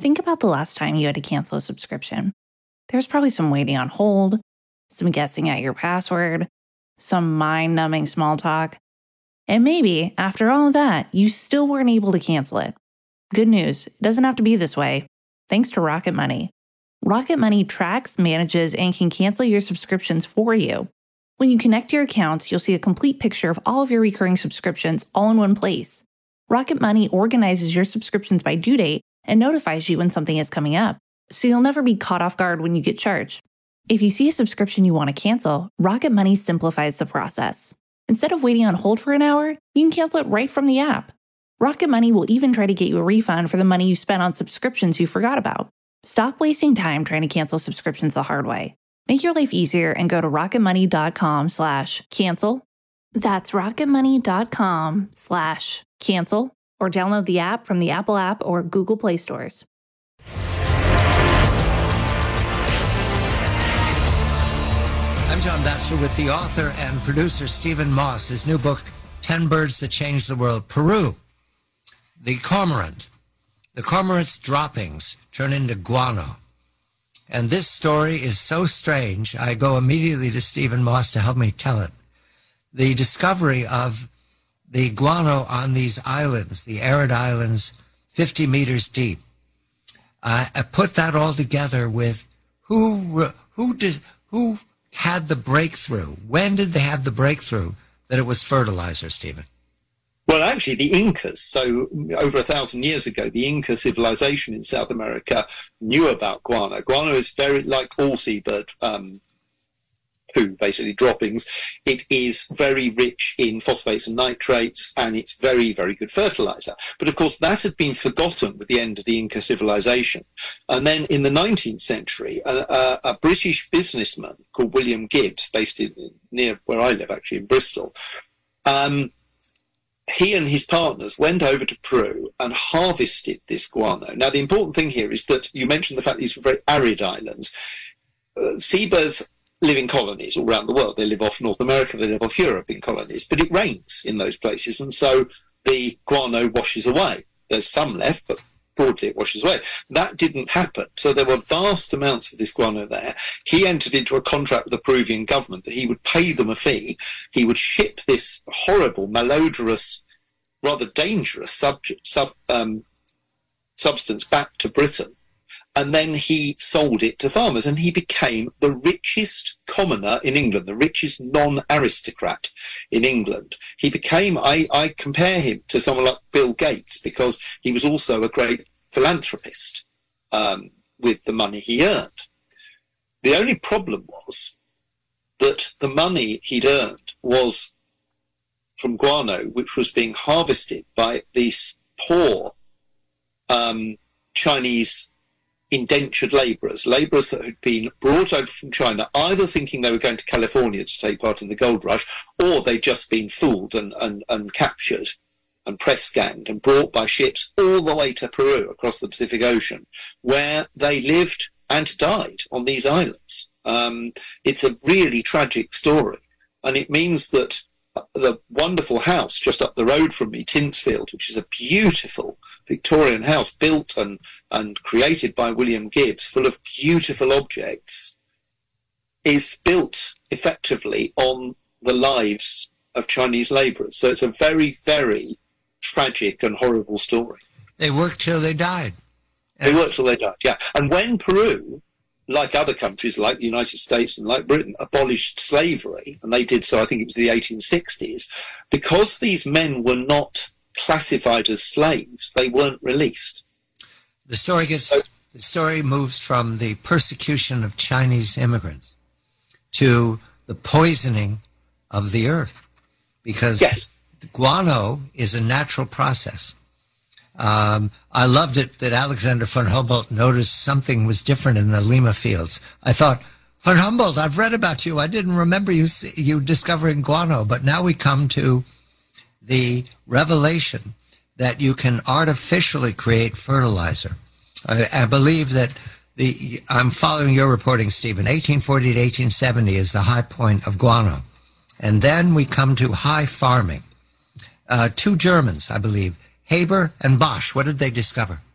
Think about the last time you had to cancel a subscription. There's probably some waiting on hold, some guessing at your password, some mind-numbing small talk. And maybe, after all of that, you still weren't able to cancel it. Good news, it doesn't have to be this way. Thanks to Rocket Money. Rocket Money tracks, manages, and can cancel your subscriptions for you. When you connect your accounts, you'll see a complete picture of all of your recurring subscriptions all in one place. Rocket Money organizes your subscriptions by due date and notifies you when something is coming up, so you'll never be caught off guard when you get charged. If you see a subscription you want to cancel, Rocket Money simplifies the process. Instead of waiting on hold for an hour, you can cancel it right from the app. Rocket Money will even try to get you a refund for the money you spent on subscriptions you forgot about. Stop wasting time trying to cancel subscriptions the hard way. Make your life easier and go to rocketmoney.com/cancel. That's rocketmoney.com/cancel, or download the app from the Apple App or Google Play stores. I'm John Batchelor with the author and producer Stephen Moss. His new book, 10 Birds That Changed the World. Peru, the cormorant. The cormorant's droppings turn into guano. And this story is so strange, I go immediately to Stephen Moss to help me tell it. The discovery of the guano on these islands, the arid islands, 50 meters deep. I put that all together with who had the breakthrough? When did they have the breakthrough that it was fertilizer, Stephen? Well, actually, the Incas, so over 1,000 years ago, the Inca civilization in South America knew about guano. Guano is very, like all seabird poo, basically droppings. It is very rich in phosphates and nitrates, and it's very, very good fertilizer. But of course, that had been forgotten with the end of the Inca civilization. And then in the 19th century, a British businessman called William Gibbs, based near where I live, actually, in Bristol, he and his partners went over to Peru and harvested this guano. Now, the important thing here is that you mentioned the fact that these were very arid islands. Seabirds live in colonies all around the world. They live off North America, they live off Europe in colonies, but it rains in those places, and so the guano washes away. There's some left, but broadly it washes away. That didn't happen. So there were vast amounts of this guano there. He entered into a contract with the Peruvian government that he would pay them a fee. He would ship this horrible, malodorous, rather dangerous substance back to Britain. And then he sold it to farmers, and he became the richest commoner in England, the richest non-aristocrat in England. He became, I compare him to someone like Bill Gates, because he was also a great philanthropist with the money he earned. The only problem was that the money he'd earned was from guano, which was being harvested by these poor Chinese indentured labourers that had been brought over from China, either thinking they were going to California to take part in the gold rush, or they'd just been fooled and captured and press ganged and brought by ships all the way to Peru across the Pacific Ocean, where they lived and died on these islands. It's a really tragic story, and it means that the wonderful house just up the road from me, Tinsfield, which is a beautiful Victorian house built and created by William Gibbs, full of beautiful objects, is built effectively on the lives of Chinese labourers. So it's a very, very tragic and horrible story. They worked till they died. They worked till they died, yeah. And when Peru, like other countries, like the United States and like Britain, abolished slavery, and they did so, I think it was the 1860s, because these men were not classified as slaves, they weren't released. The story moves from the persecution of Chinese immigrants to the poisoning of the earth, because yes, guano is a natural process. I loved it that Alexander von Humboldt noticed something was different in the Lima fields. I thought, von Humboldt, I've read about you. I didn't remember you discovering guano, but now we come to the revelation that you can artificially create fertilizer. I believe that I'm following your reporting, Stephen. 1840 to 1870 is the high point of guano. And then we come to high farming. Two Germans, I believe, Haber and Bosch. What did they discover?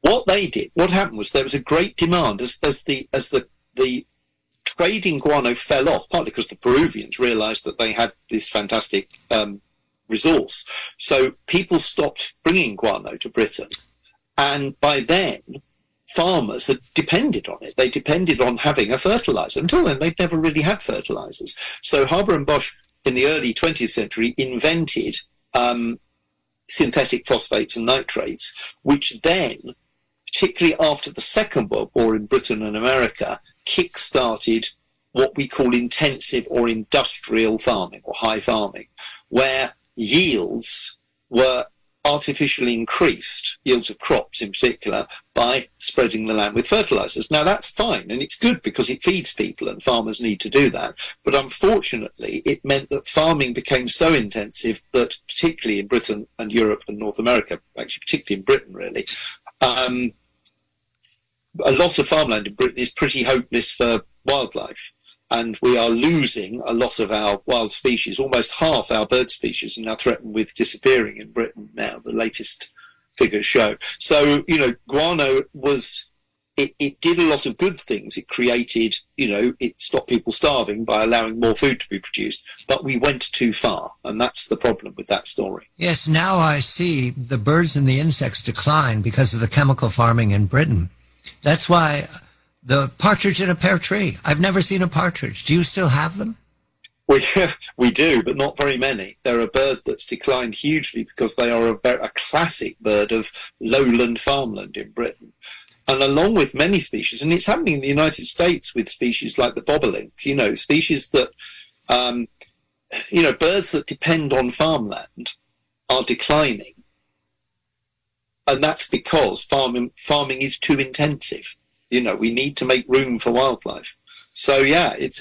What happened was there was a great demand as the trade in guano fell off, partly because the Peruvians realized that they had this fantastic resource. So people stopped bringing guano to Britain. And by then, farmers had depended on it. They depended on having a fertilizer. Until then, they'd never really had fertilizers. So Haber and Bosch in the early 20th century invented synthetic phosphates and nitrates, which then, particularly after the Second World War in Britain and America, kick-started what we call intensive or industrial farming or high farming, where yields were artificially increased, yields of crops in particular, by spreading the land with fertilizers. Now, that's fine, and it's good because it feeds people and farmers need to do that. But unfortunately, it meant that farming became so intensive that, particularly in Britain and Europe and North America, actually particularly in Britain, really, a lot of farmland in Britain is pretty hopeless for wildlife. And we are losing a lot of our wild species. Almost half our bird species are now threatened with disappearing in Britain now, the latest figures show. So, guano it did a lot of good things. It created, it stopped people starving by allowing more food to be produced. But we went too far, and that's the problem with that story. Yes, now I see the birds and the insects decline because of the chemical farming in Britain. That's why the partridge in a pear tree. I've never seen a partridge. Do you still have them? We do, but not very many. They're a bird that's declined hugely because they are a classic bird of lowland farmland in Britain. And along with many species, and it's happening in the United States with species like the bobolink, species that, birds that depend on farmland are declining. And that's because farming is too intensive. We need to make room for wildlife. So yeah, it's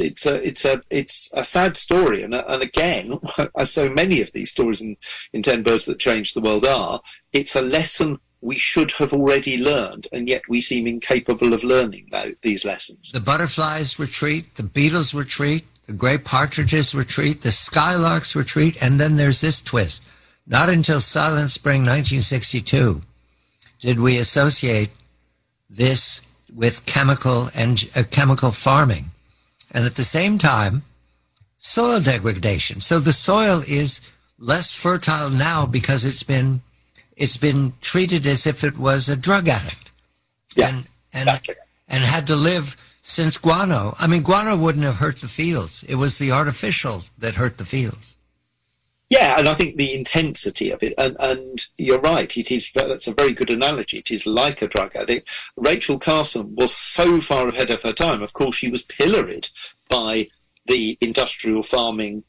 a sad story, and again, as so many of these stories in 10 Birds That Changed the World are, it's a lesson we should have already learned, and yet we seem incapable of learning these lessons. The butterflies retreat, the beetles retreat, the gray partridges retreat, the skylarks retreat, and then there's this twist. Not until Silent Spring 1962 did we associate this with chemical farming, and at the same time, soil degradation. So the soil is less fertile now because it's been treated as if it was a drug addict, exactly. And had to live since guano. I mean, guano wouldn't have hurt the fields. It was the artificial that hurt the fields. Yeah, and I think the intensity of it, and you're right, that's a very good analogy. It is like a drug addict. Rachel Carson was so far ahead of her time. Of course, she was pilloried by the industrial farming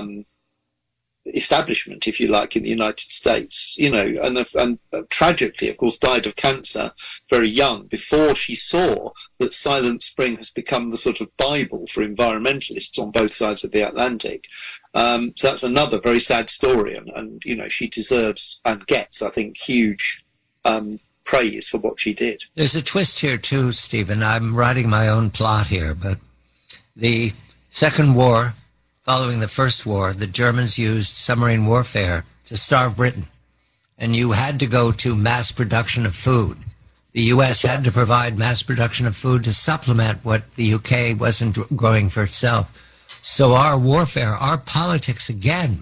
establishment, if you like, in the United States, and tragically, of course, died of cancer very young before she saw that Silent Spring has become the sort of Bible for environmentalists on both sides of the Atlantic. So that's another very sad story, and she deserves and gets, I think, huge praise for what she did. There's a twist here too, Stephen. I'm writing my own plot here, but the Second War, following the First War, the Germans used submarine warfare to starve Britain, and you had to go to mass production of food. The U.S. had to provide mass production of food to supplement what the U.K. wasn't growing for itself. So our warfare, our politics again,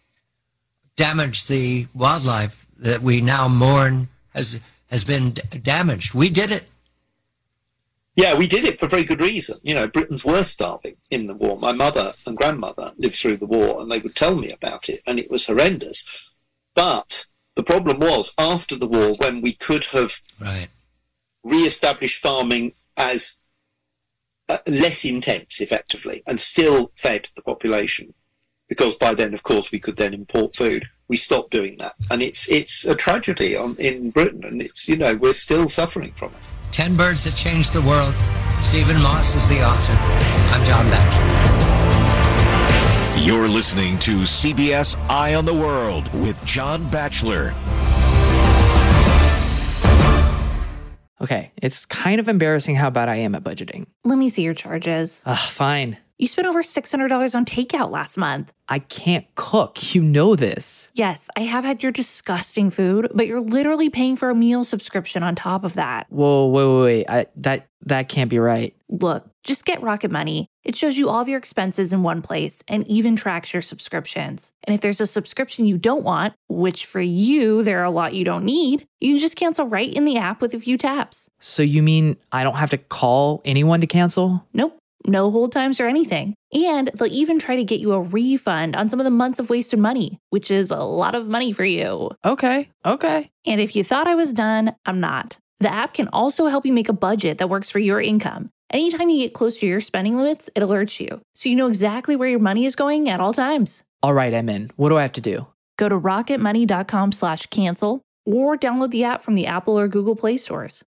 damaged the wildlife that we now mourn has been damaged. We did it. Yeah, we did it for very good reason. Britons were starving in the war. My mother and grandmother lived through the war, and they would tell me about it, and it was horrendous. But the problem was, after the war, when we could have re-established farming as less intense, effectively, and still fed the population, because by then, of course, we could then import food. We stopped doing that, and it's a tragedy in Britain, and we're still suffering from it. 10 Birds That Changed the World. Stephen Moss is the author. I'm John Batchelor. You're listening to CBS Eye on the World with John Batchelor. Okay, it's kind of embarrassing how bad I am at budgeting. Let me see your charges. Fine. You spent over $600 on takeout last month. I can't cook. You know this. Yes, I have had your disgusting food, but you're literally paying for a meal subscription on top of that. Whoa, wait. That can't be right. Look, just get Rocket Money. It shows you all of your expenses in one place and even tracks your subscriptions. And if there's a subscription you don't want, which for you, there are a lot you don't need, you can just cancel right in the app with a few taps. So you mean I don't have to call anyone to cancel? Nope. No hold times or anything. And they'll even try to get you a refund on some of the months of wasted money, which is a lot of money for you. Okay. And if you thought I was done, I'm not. The app can also help you make a budget that works for your income. Anytime you get close to your spending limits, it alerts you, so you know exactly where your money is going at all times. All right, I'm in. What do I have to do? Go to rocketmoney.com/cancel or download the app from the Apple or Google Play stores.